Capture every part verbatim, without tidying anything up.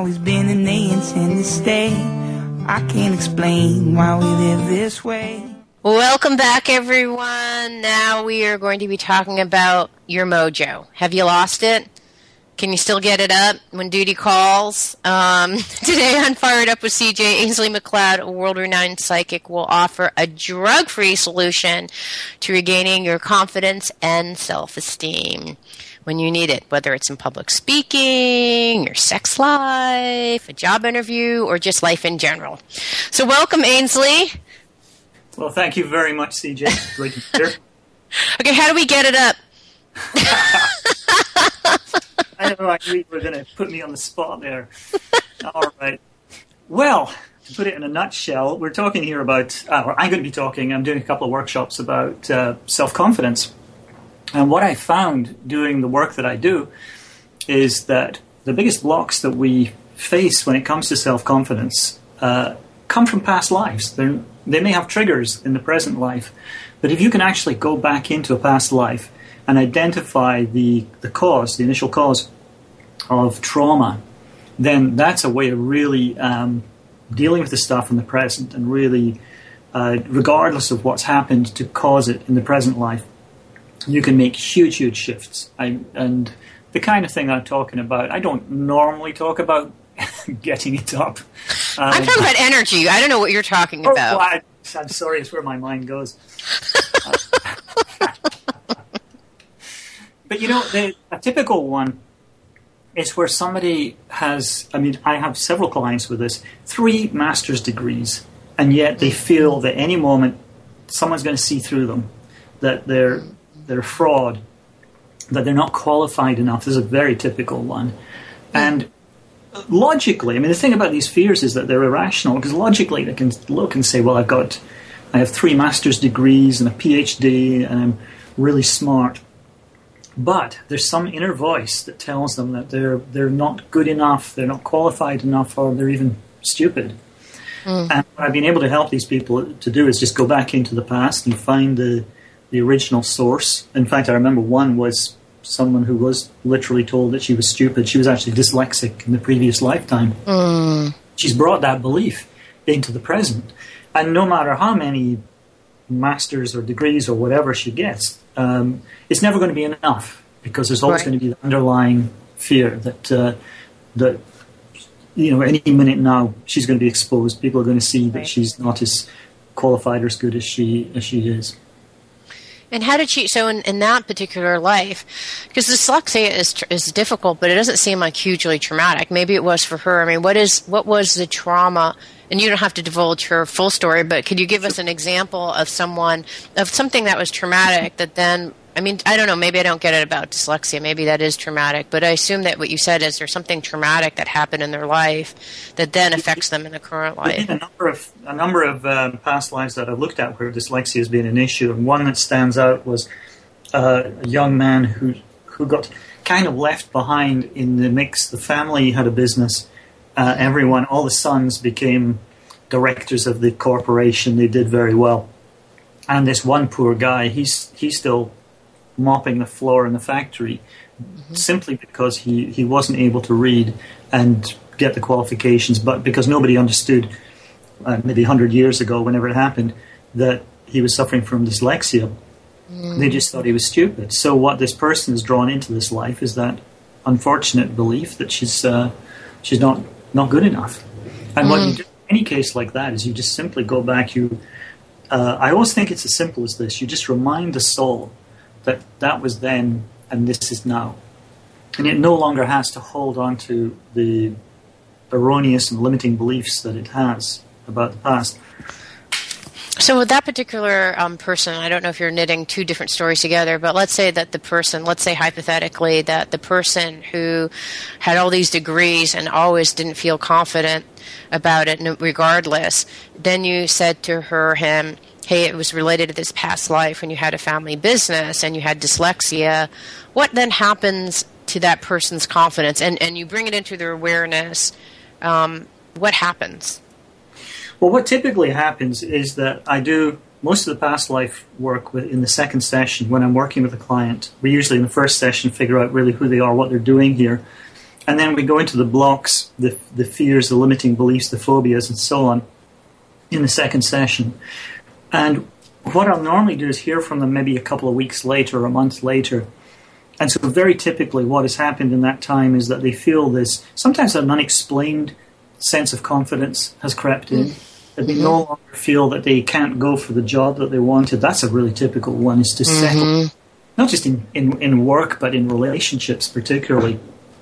always been and they intend to stay. I can't explain why we live this way. Welcome back, everyone. Now we are going to be talking about your mojo. Have you lost it? Can you still get it up when duty calls? Um, today on Fired Up with C J, Ainsley McLeod, a world-renowned psychic, will offer a drug-free solution to regaining your confidence and self-esteem when you need it, whether it's in public speaking, your sex life, a job interview, or just life in general. So welcome, Ainsley. Well, thank you very much, C J. Great to be here. Okay, how do we get it up? I know I knew you were going to put me on the spot there. All right. Well, to put it in a nutshell, we're talking here about, uh, or I'm going to be talking, I'm doing a couple of workshops about uh, self-confidence. And what I found doing the work that I do is that the biggest blocks that we face when it comes to self-confidence uh, come from past lives. They're, they may have triggers in the present life, but if you can actually go back into a past life and identify the, the cause, the initial cause of trauma, then that's a way of really um, dealing with the stuff in the present and really, uh, regardless of what's happened to cause it in the present life, you can make huge, huge shifts. I, and the kind of thing I'm talking about, I don't normally talk about getting it up. Um, I'm talking about energy. I don't know what you're talking oh, about. Well, I, I'm sorry, it's where my mind goes. uh, But, you know, the, a typical one is where somebody has, I mean, I have several clients with this, three master's degrees, and yet they feel that any moment someone's going to see through them, that they're, they're a fraud, that they're not qualified enough. This is a very typical one. And logically, I mean, the thing about these fears is that they're irrational, because logically they can look and say, well, I've got, I have three master's degrees and a P H D, and I'm really smart. But there's some inner voice that tells them that they're they're not good enough, they're not qualified enough, or they're even stupid. Mm. And what I've been able to help these people to do is just go back into the past and find the the original source. In fact, I remember one was someone who was literally told that she was stupid. She was actually dyslexic in the previous lifetime. Mm. She's brought that belief into the present. And no matter how many masters or degrees or whatever she gets, um, it's never going to be enough, because there's always right. going to be the underlying fear that uh, that you know any minute now she's going to be exposed. People are going to see that right. she's not as qualified or as good as she as she is. And how did she? So in, in that particular life, because dyslexia is is difficult, but it doesn't seem like hugely traumatic. Maybe it was for her. I mean, what is what was the trauma? And you don't have to divulge her full story, but could you give us an example of someone, of something that was traumatic that then, I mean, I don't know, maybe I don't get it about dyslexia, maybe that is traumatic, but I assume that what you said is there's something traumatic that happened in their life that then affects them in the current life. A number of, a number of um, past lives that I've looked at where dyslexia has been an issue, and one that stands out was uh, a young man who, who got kind of left behind in the mix. The family had a business. Uh, everyone, all the sons became directors of the corporation. They did very well. And this one poor guy, he's he's still mopping the floor in the factory mm-hmm. simply because he, he wasn't able to read and get the qualifications, but because nobody understood, uh, maybe one hundred years ago, whenever it happened, that he was suffering from dyslexia. Mm. They just thought he was stupid. So what this person is drawn into this life is that unfortunate belief that she's uh, she's not not good enough. And mm. what you do in any case like that is you just simply go back. You, uh, I always think it's as simple as this. You just remind the soul that that was then and this is now. And it no longer has to hold on to the erroneous and limiting beliefs that it has about the past. So with that particular um, person, I don't know if you're knitting two different stories together, but let's say that the person, let's say hypothetically that the person who had all these degrees and always didn't feel confident about it regardless, then you said to her, him, hey, it was related to this past life when you had a family business and you had dyslexia. What then happens to that person's confidence? And, and you bring it into their awareness. Um, what happens? Well, what typically happens is that I do most of the past life work with, in the second session when I'm working with a client. We usually in the first session figure out really who they are, what they're doing here. And then we go into the blocks, the the fears, the limiting beliefs, the phobias, and so on in the second session. And what I'll normally do is hear from them maybe a couple of weeks later or a month later. And so very typically what has happened in that time is that they feel this, sometimes an unexplained sense of confidence has crept in. Mm-hmm. That they no longer feel that they can't go for the job that they wanted. That's a really typical one, is to mm-hmm. settle, not just in, in, in work, but in relationships particularly.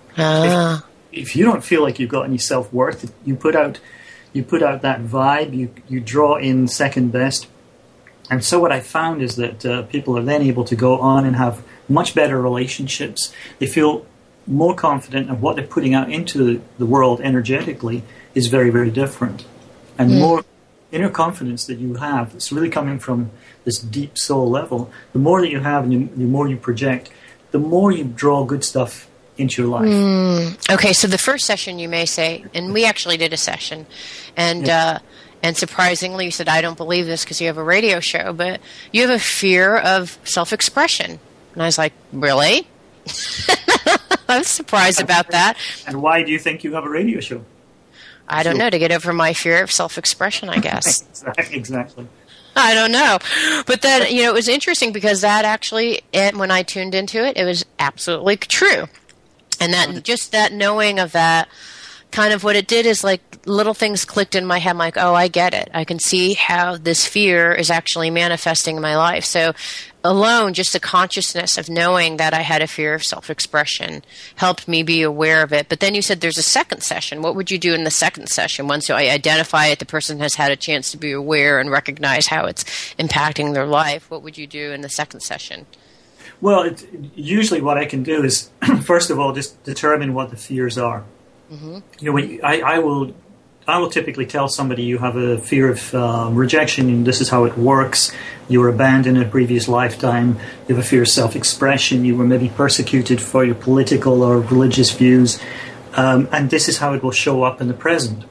Ah. If, if you don't feel like you've got any self-worth, you put out you put out that vibe, you, you draw in second best. And so what I found is that uh, people are then able to go on and have much better relationships. They feel more confident, and what they're putting out into the world energetically is very, very different. And mm. more inner confidence that you have, it's really coming from this deep soul level. The more that you have and you, the more you project, the more you draw good stuff into your life. Mm. Okay, so the first session you may say, and we actually did a session, and yeah. uh, and surprisingly you said, I don't believe this because you have a radio show, but you have a fear of self-expression. And I was like, really? I was surprised about that. And why do you think you have a radio show? I don't know, to get over my fear of self-expression, I guess. Exactly. I don't know. But then, you know, it was interesting because that actually, and when I tuned into it, it was absolutely true. And that, just that knowing of that, kind of what it did is like little things clicked in my head. I'm like, oh, I get it. I can see how this fear is actually manifesting in my life. So alone, just the consciousness of knowing that I had a fear of self-expression helped me be aware of it. But then you said there's a second session. What would you do in the second session? Once I identify it, the person has had a chance to be aware and recognize how it's impacting their life. What would you do in the second session? Well, it, usually what I can do is, first of all, just determine what the fears are. Mm-hmm. You know, when, I, I will, I will typically tell somebody you have a fear of um, rejection, and this is how it works. You were abandoned in a previous lifetime. You have a fear of self-expression. You were maybe persecuted for your political or religious views, um, and this is how it will show up in the present.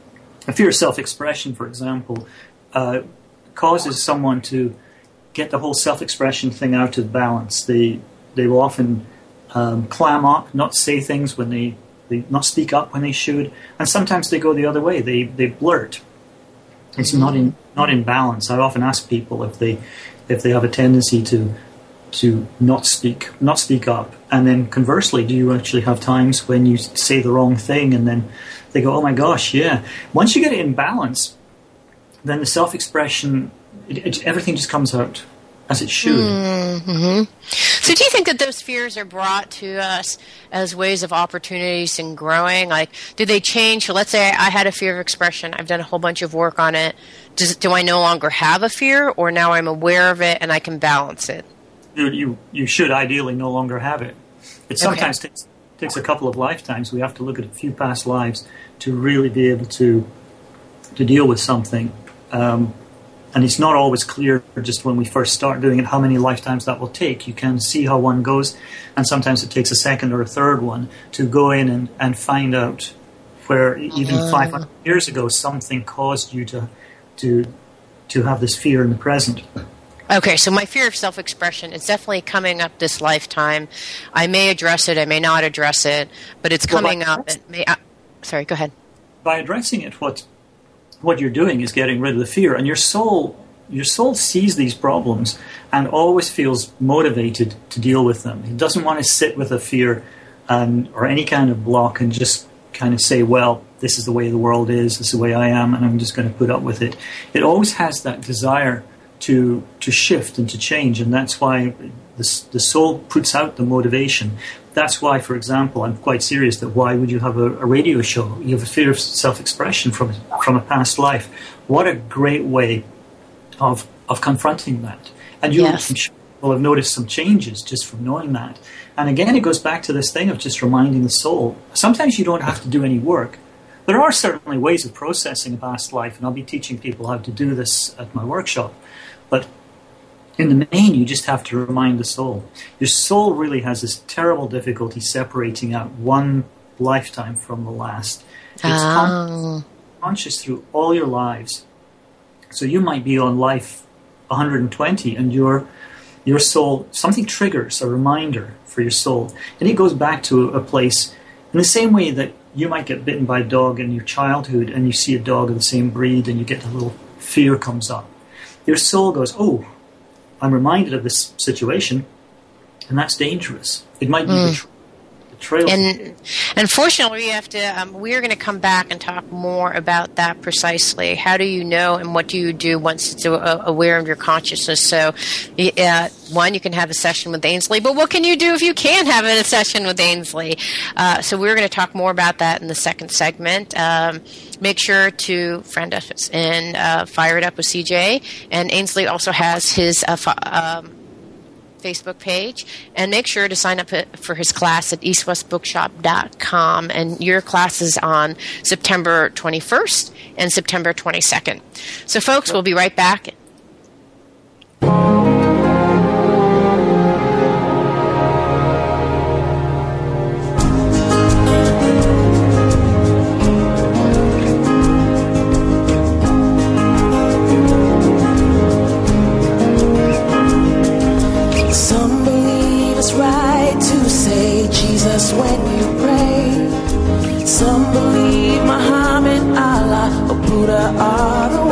A fear of self-expression, for example, uh, causes someone to get the whole self-expression thing out of balance. They they will often um, clam up, not say things when they, they not speak up when they should, and sometimes they go the other way. They they blurt. It's mm-hmm. not in not in balance. I often ask people if they if they have a tendency to to not speak not speak up, and then conversely, do you actually have times when you say the wrong thing and then they go, oh my gosh, yeah. Once you get it in balance, then the self-expression, It, it, everything just comes out as it should. Mm-hmm. So do you think that those fears are brought to us as ways of opportunities and growing? Like, do they change? So let's say I had a fear of expression. I've done a whole bunch of work on it. Does, do I no longer have a fear, or now I'm aware of it and I can balance it? You you, you should ideally no longer have it. It sometimes okay. takes, takes a couple of lifetimes. We have to look at a few past lives to really be able to, to deal with something. Um And it's not always clear just when we first start doing it how many lifetimes that will take. You can see how one goes, and sometimes it takes a second or a third one to go in and, and find out where even uh. five hundred years ago something caused you to to to have this fear in the present. Okay, so my fear of self-expression is definitely coming up this lifetime. I may address it, I may not address it, but it's coming well, up. It may, uh, sorry, go ahead. By addressing it, what what you're doing is getting rid of the fear, and your soul your soul sees these problems and always feels motivated to deal with them. It doesn't want to sit with a fear and or any kind of block and just kind of say, well, this is the way the world is, this is the way I am, and I'm just going to put up with it. It always has that desire to to shift and to change, and that's why the, the soul puts out the motivation. That's why, for example, I'm quite serious that why would you have a, a radio show? You have a fear of self-expression from from a past life. What a great way of of confronting that. And you yes. will have noticed some changes just from knowing that. And again, it goes back to this thing of just reminding the soul. Sometimes you don't have to do any work. There are certainly ways of processing a past life, and I'll be teaching people how to do this at my workshop. But in the main, you just have to remind the soul. Your soul really has this terrible difficulty separating out one lifetime from the last. It's oh. con- conscious through all your lives. So you might be on life one hundred twenty, and your your soul, something triggers a reminder for your soul. And it goes back to a place In the same way that you might get bitten by a dog in your childhood and you see a dog of the same breed and you get a little fear comes up. Your soul goes, oh, I'm reminded of this situation, and that's dangerous. It might be mm. betrayal. And unfortunately, we have to. Um, we're going to come back and talk more about that precisely. How do you know, and what do you do once it's uh, aware of your consciousness? So, uh, one, you can have a session with Ainsley, but what can you do if you can't have a session with Ainsley? Uh, so, we're going to talk more about that in the second segment. Um, make sure to friend us and uh, fire it up with C J. And Ainsley also has his. Uh, um, Facebook page, and make sure to sign up for his class at east west bookshop dot com. And your class is on September twenty-first and September twenty-second. So, folks, we'll be right back. When you pray, some believe Muhammad, Allah, or Buddha are the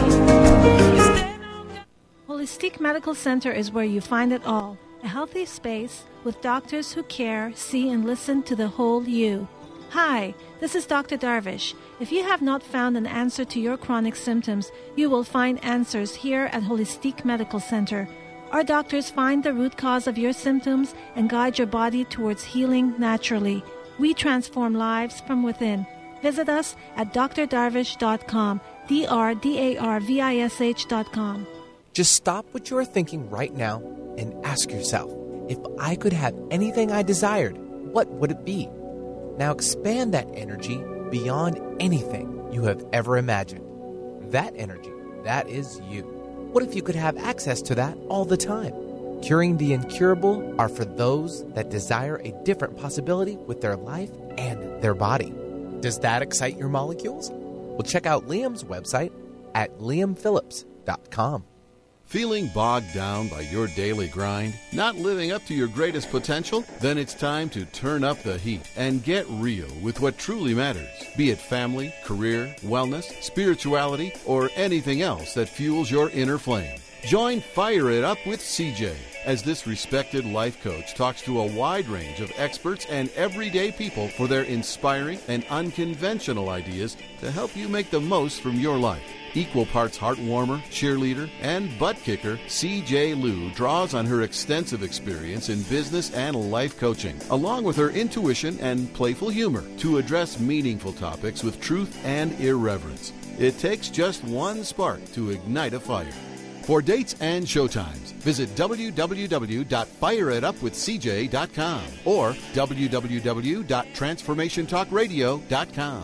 way. Holistic Medical Center is where you find it all. A healthy space with doctors who care, see, and listen to the whole you. Hi, this is Doctor Darvish. If you have not found an answer to your chronic symptoms, you will find answers here at Holistic Medical Center. Our doctors find the root cause of your symptoms and guide your body towards healing naturally. We transform lives from within. Visit us at d r darvish dot com, D R D A R V I S H dot com. Just stop what you are thinking right now and ask yourself, if I could have anything I desired, what would it be? Now expand that energy beyond anything you have ever imagined. That energy, that is you. What if you could have access to that all the time? Curing the incurable are for those that desire a different possibility with their life and their body. Does that excite your molecules? Well, check out Liam's website at liam phillips dot com. Feeling bogged down by your daily grind? Not living up to your greatest potential? Then it's time to turn up the heat and get real with what truly matters. Be it family, career, wellness, spirituality, or anything else that fuels your inner flame. Join Fire It Up with C J as this respected life coach talks to a wide range of experts and everyday people for their inspiring and unconventional ideas to help you make the most from your life. Equal parts heartwarmer, cheerleader, and butt kicker, C J Liu draws on her extensive experience in business and life coaching, along with her intuition and playful humor, to address meaningful topics with truth and irreverence. It takes just one spark to ignite a fire. For dates and showtimes, visit w w w dot fire it up with c j dot com or w w w dot transformation talk radio dot com.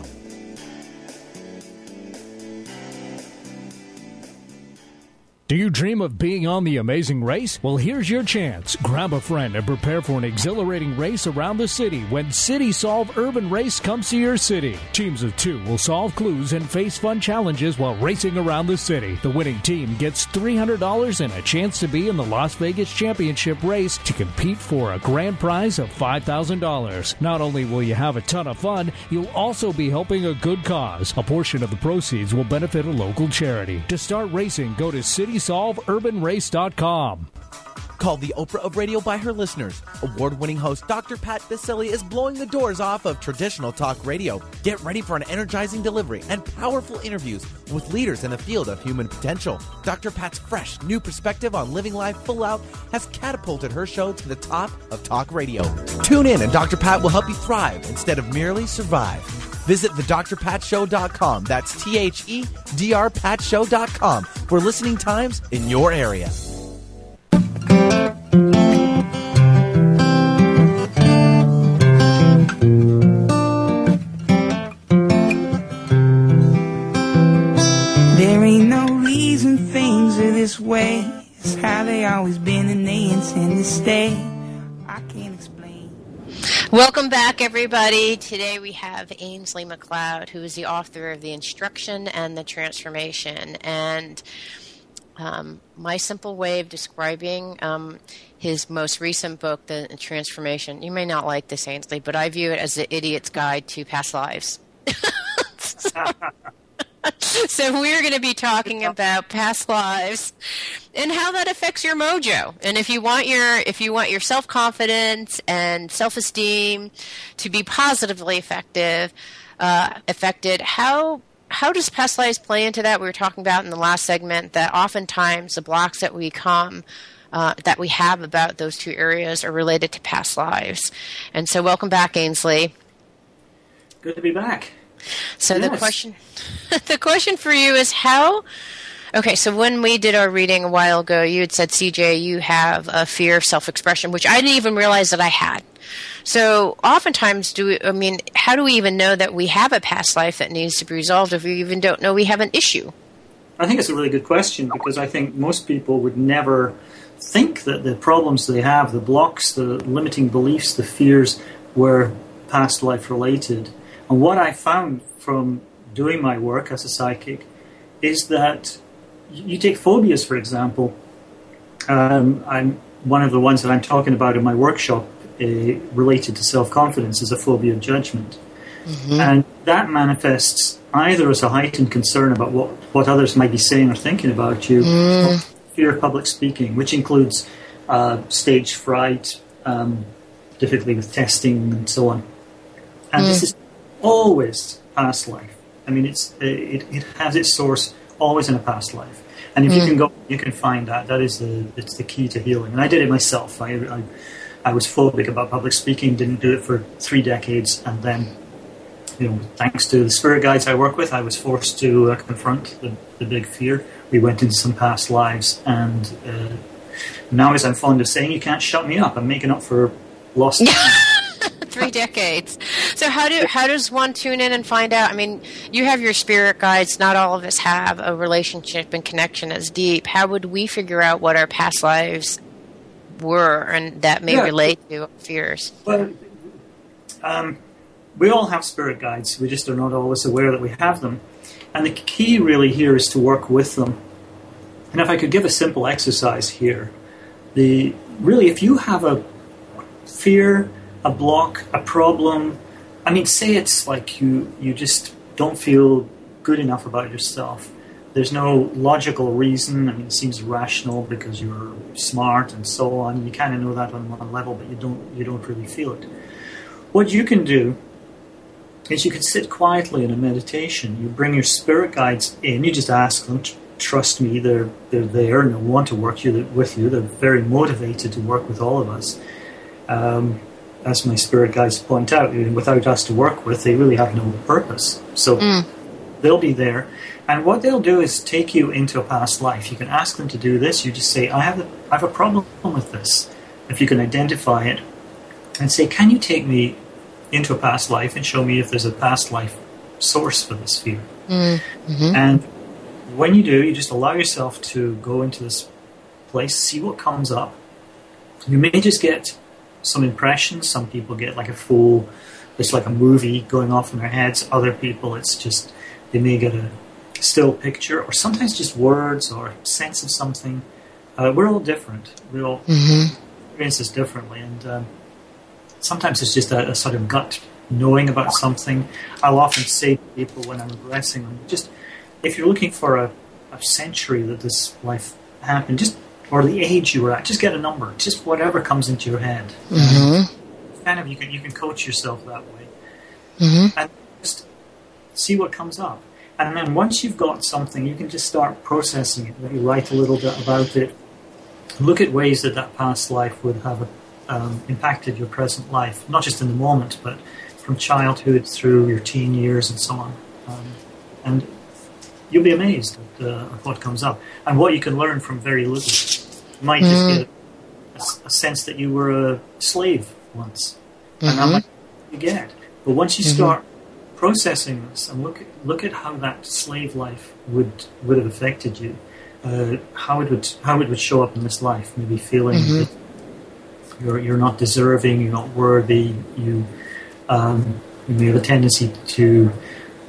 Do you dream of being on The Amazing Race? Well, here's your chance. Grab a friend and prepare for an exhilarating race around the city when City Solve Urban Race comes to your city. Teams of two will solve clues and face fun challenges while racing around the city. The winning team gets three hundred dollars and a chance to be in the Las Vegas Championship race to compete for a grand prize of five thousand dollars. Not only will you have a ton of fun, you'll also be helping a good cause. A portion of the proceeds will benefit a local charity. To start racing, go to city solve urban race dot com. Called the Oprah of radio by her listeners, award-winning host Doctor Pat Baccili is blowing the doors off of traditional talk radio. Get ready for an energizing delivery and powerful interviews with leaders in the field of human potential. Doctor Pat's fresh, new perspective on living life full out has catapulted her show to the top of talk radio. Tune in and Doctor Pat will help you thrive instead of merely survive. Visit the dr pat show dot com. That's T H E D R pat show dot com for listening times in your area. There ain't no reason things are this way. It's how they always been and they intend to stay. I can't explain. Welcome back, everybody. Today we have Ainsley McLeod, who is the author of The Instruction and the Transformation. And Um, my simple way of describing um, his most recent book, The Transformation, you may not like this, Ainsley, but I view it as the idiot's guide to past lives. so, so we're going to be talking about past lives and how that affects your mojo. And if you want your if you want your self-confidence and self-esteem to be positively effective, uh, affected, how How does past lives play into that? We were talking about in the last segment that oftentimes the blocks that we come, uh, that we have about those two areas are related to past lives. And so welcome back, Ainsley. Good to be back. So yes. the question, the question for you is how, okay, so when we did our reading a while ago, you had said, C J, you have a fear of self-expression, which I didn't even realize that I had. So oftentimes, do we, I mean, how do we even know that we have a past life that needs to be resolved if we even don't know we have an issue? I think it's a really good question because I think most people would never think that the problems they have, the blocks, the limiting beliefs, the fears were past life related. And what I found from doing my work as a psychic is that you take phobias, for example. Um, I'm one of the ones that I'm talking about in my workshop uh, related to self-confidence is a phobia of judgment. Mm-hmm. And that manifests either as a heightened concern about what, what others might be saying or thinking about you, mm. or fear of public speaking, which includes uh, stage fright, um, difficulty with testing, and so on. And mm. this is always past life. I mean, it's it, it has its source always in a past life. And if mm. you can go, you can find that. That is the it's the key to healing. And I did it myself. I, I I was phobic about public speaking, didn't do it for three decades, and then, you know, thanks to the spirit guides I work with, I was forced to uh, confront the, the big fear. We went into some past lives, and uh, now, as I'm fond of saying, you can't shut me up. I'm making up for lost time. Three decades. So how do how does one tune in and find out? I mean, you have your spirit guides. Not all of us have a relationship and connection as deep. How would we figure out what our past lives were and that may yeah. relate to fears? Well, um, we all have spirit guides. We just are not always aware that we have them. And the key really here is to work with them. And if I could give a simple exercise here, the really, if you have a fear, a block, a problem, I mean, say it's like you, you just don't feel good enough about yourself. There's no logical reason. I mean, it seems rational because you're smart and so on. You kind of know that on one level, but you don't you don't really feel it. What you can do is you can sit quietly in a meditation. You bring your spirit guides in. You just ask them, trust me, they're they're there and they want to work you, with you. They're very motivated to work with all of us. Um, as my spirit guides point out, without us to work with, they really have no purpose. So mm. they'll be there. And what they'll do is take you into a past life. You can ask them to do this. You just say, I have a, I have a problem with this. If you can identify it and say, can you take me into a past life and show me if there's a past life source for this fear? Mm-hmm. And when you do, you just allow yourself to go into this place, see what comes up. You may just get some impressions. Some people get like a full, it's like a movie going off in their heads. Other people, it's just, they may get a still picture, or sometimes just words or sense of something. Uh, we're all different. We all mm-hmm. experience this differently, and um, sometimes it's just a, a sort of gut knowing about something. I'll often say to people when I'm addressing them, just if you're looking for a, a century that this life happened, just or the age you were at, just get a number, just whatever comes into your head. Mm-hmm. Kind of, you can you can coach yourself that way, mm-hmm. and just see what comes up. And then once you've got something, you can just start processing it. Maybe write a little bit about it. Look at ways that that past life would have um, impacted your present life, not just in the moment, but from childhood through your teen years and so on. Um, and you'll be amazed at, uh, at what comes up and what you can learn from very little. You might just mm. get a, a sense that you were a slave once, mm-hmm. and that might you get. But once you mm-hmm. start processing this and look at, look at how that slave life would would have affected you, uh, how it would how it would show up in this life. Maybe feeling mm-hmm. that you're you're not deserving, you're not worthy. You um, you may have a tendency to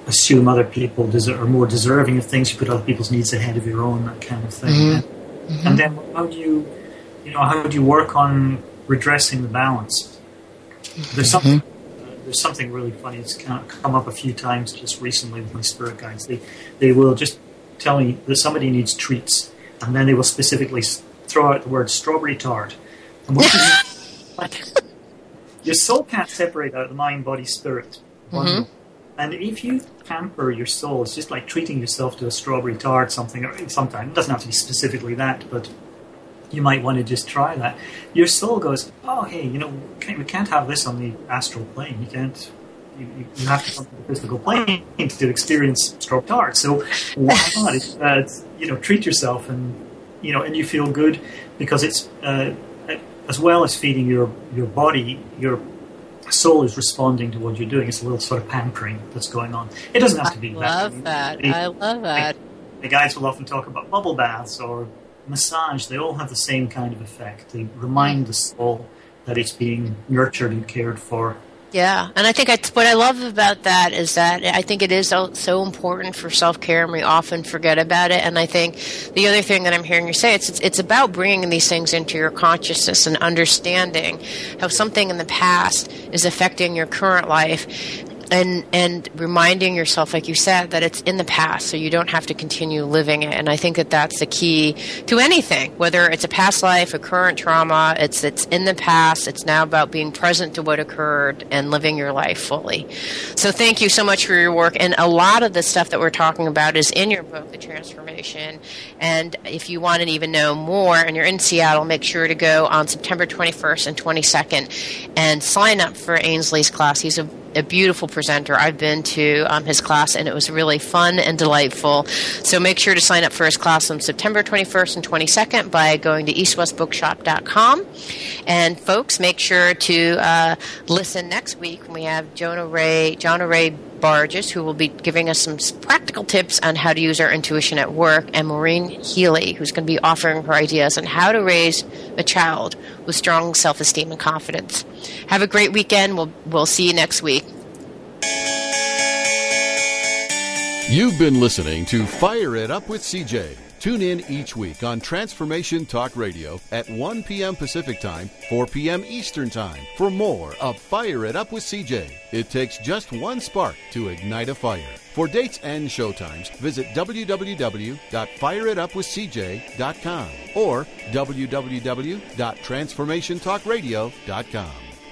assume other people deserve, are more deserving of things. You put other people's needs ahead of your own, that kind of thing. Mm-hmm. And, mm-hmm. and then how do you, you know, how do you work on redressing the balance? There's something. Mm-hmm. There's something really funny. It's come up a few times just recently with my spirit guides. They they will just tell me that somebody needs treats, and then they will specifically throw out the word strawberry tart. And what you, your soul can't separate out the mind, body, spirit. Mm-hmm. And if you pamper your soul, it's just like treating yourself to a strawberry tart, something. Or sometimes it doesn't have to be specifically that, but you might want to just try that. Your soul goes, oh, hey, you know, we can't have this on the astral plane. You can't. You, you have to come to the physical plane to experience strawberry tart. So why not? It's, uh, it's, you know, treat yourself, and you know, and you feel good because it's uh, as well as feeding your your body, your soul is responding to what you're doing. It's a little sort of pampering that's going on. It doesn't have to be. I love that. The, I love that. The guys will often talk about bubble baths or massage. They all have the same kind of effect. They remind the soul that it's being nurtured and cared for. Yeah, and I think I, what I love about that is that I think it is so, so important for self-care, and we often forget about it. And I think the other thing that I'm hearing you say, it's, it's it's about bringing these things into your consciousness and understanding how something in the past is affecting your current life. And and reminding yourself, like you said, that it's in the past, so you don't have to continue living it. And I think that that's the key to anything, whether it's a past life, a current trauma. It's it's in the past. It's now about being present to what occurred and living your life fully. So thank you so much for your work. And a lot of the stuff that we're talking about is in your book, The Transformation. And if you want to even know more and you're in Seattle, make sure to go on September twenty-first and twenty-second and sign up for Ainsley's class. He's a a beautiful presenter. I've been to um, his class, and it was really fun and delightful. So make sure to sign up for his class on September twenty-first and twenty-second by going to east west bookshop dot com. And folks, make sure to uh, listen next week when we have Jonah Ray, Jonah Ray Barges, who will be giving us some practical tips on how to use our intuition at work, and Maureen Healy, who's going to be offering her ideas on how to raise a child with strong self-esteem and confidence. Have a great weekend. We'll we'll see you next week. You've been listening to Fire It Up with C J. Tune in each week on Transformation Talk Radio at one p.m. Pacific Time, four p.m. Eastern Time for more of Fire It Up with C J. It takes just one spark to ignite a fire. For dates and showtimes, visit w w w dot fire it up with c j dot com or w w w dot transformation talk radio dot com.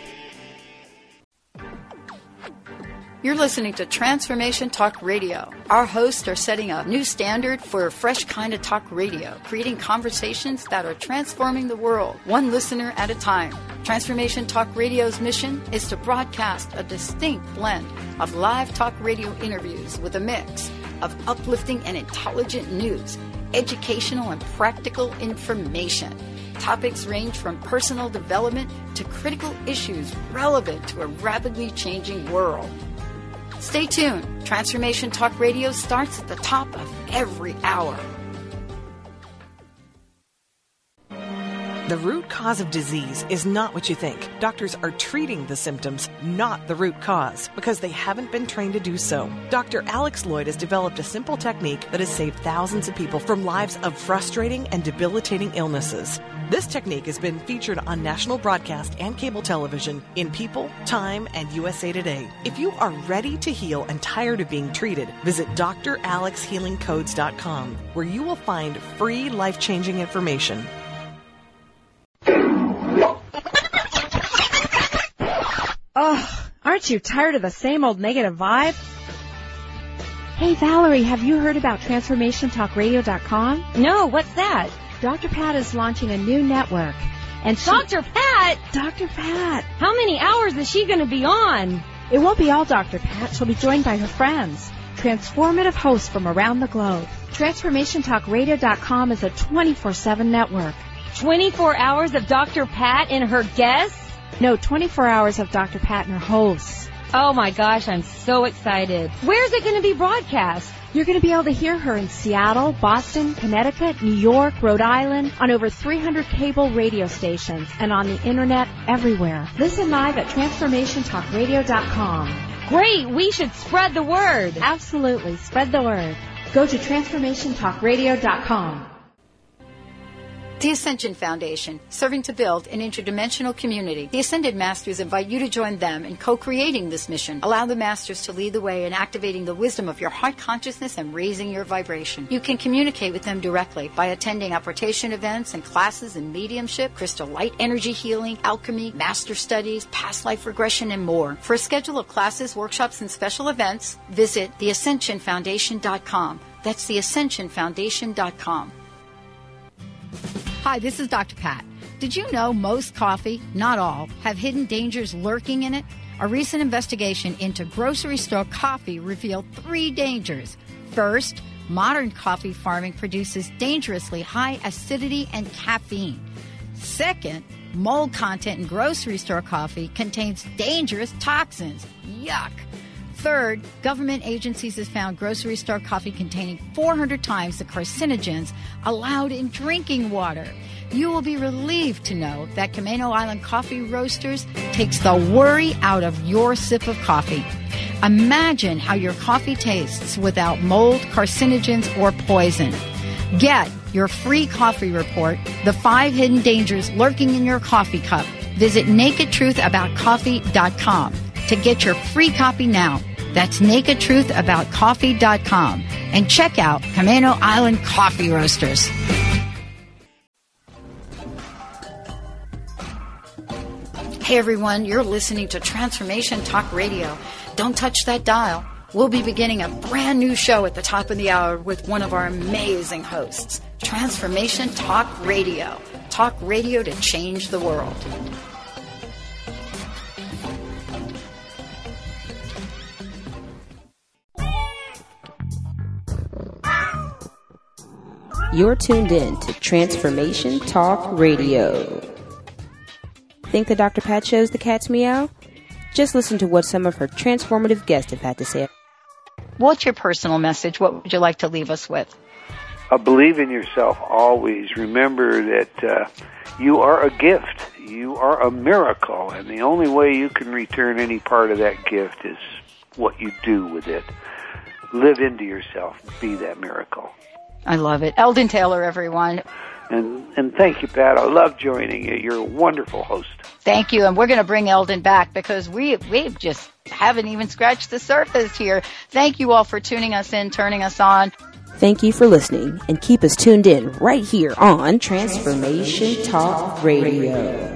You're listening to Transformation Talk Radio. Our hosts are setting a new standard for a fresh kind of talk radio, creating conversations that are transforming the world, one listener at a time. Transformation Talk Radio's mission is to broadcast a distinct blend of live talk radio interviews with a mix of uplifting and intelligent news, educational and practical information. Topics range from personal development to critical issues relevant to a rapidly changing world. Stay tuned. Transformation Talk Radio starts at the top of every hour. The root cause of disease is not what you think. Doctors are treating the symptoms, not the root cause, because they haven't been trained to do so. Doctor Alex Lloyd has developed a simple technique that has saved thousands of people from lives of frustrating and debilitating illnesses. This technique has been featured on national broadcast and cable television in People, Time, and U S A Today. If you are ready to heal and tired of being treated, visit d r alex healing codes dot com, where you will find free life-changing information. Oh, aren't you tired of the same old negative vibe? Hey, Valerie, have you heard about transformation talk radio dot com? No, what's that? Doctor Pat is launching a new network. And she... Doctor Pat? Doctor Pat. How many hours is she going to be on? It won't be all Doctor Pat. She'll be joined by her friends, transformative hosts from around the globe. transformation talk radio dot com is a twenty-four seven network. twenty-four hours of Doctor Pat and her guests? No, twenty-four hours of Doctor Pat and her hosts. Oh my gosh, I'm so excited. Where's it going to be broadcast? You're going to be able to hear her in Seattle, Boston, Connecticut, New York, Rhode Island, on over three hundred cable radio stations, and on the internet everywhere. Listen live at transformation talk radio dot com. Great! We should spread the word! Absolutely. Spread the word. Go to transformation talk radio dot com. The Ascension Foundation, serving to build an interdimensional community. The Ascended Masters invite you to join them in co-creating this mission. Allow the Masters to lead the way in activating the wisdom of your heart consciousness and raising your vibration. You can communicate with them directly by attending apportation events and classes in mediumship, crystal light energy healing, alchemy, master studies, past life regression, and more. For a schedule of classes, workshops, and special events, visit the ascension foundation dot com. That's the ascension foundation dot com. Hi, this is Doctor Pat. Did you know most coffee, not all, have hidden dangers lurking in it? A recent investigation into grocery store coffee revealed three dangers. First, modern coffee farming produces dangerously high acidity and caffeine. Second, mold content in grocery store coffee contains dangerous toxins. Yuck! Third, government agencies have found grocery store coffee containing four hundred times the carcinogens allowed in drinking water. You will be relieved to know that Camano Island Coffee Roasters takes the worry out of your sip of coffee. Imagine how your coffee tastes without mold, carcinogens, or poison. Get your free coffee report, The Five Hidden Dangers Lurking in Your Coffee Cup. Visit naked truth about coffee dot com to get your free copy now. That's naked truth about coffee dot com. And check out Camano Island Coffee Roasters. Hey everyone, you're listening to Transformation Talk Radio. Don't touch that dial. We'll be beginning a brand new show at the top of the hour with one of our amazing hosts. Transformation Talk Radio. Talk radio to change the world. You're tuned in to Transformation Talk Radio. Think the Doctor Pat shows the cat's meow? Just listen to what some of her transformative guests have had to say. What's your personal message? What would you like to leave us with? Uh, believe in yourself always. Remember that uh, you are a gift. You are a miracle. And the only way you can return any part of that gift is what you do with it. Live into yourself. Be that miracle. I love it. Eldon Taylor, everyone. And and thank you, Pat. I love joining you. You're a wonderful host. Thank you. And we're going to bring Eldon back because we we just haven't even scratched the surface here. Thank you all for tuning us in, turning us on. Thank you for listening, and keep us tuned in right here on Transformation Talk Radio.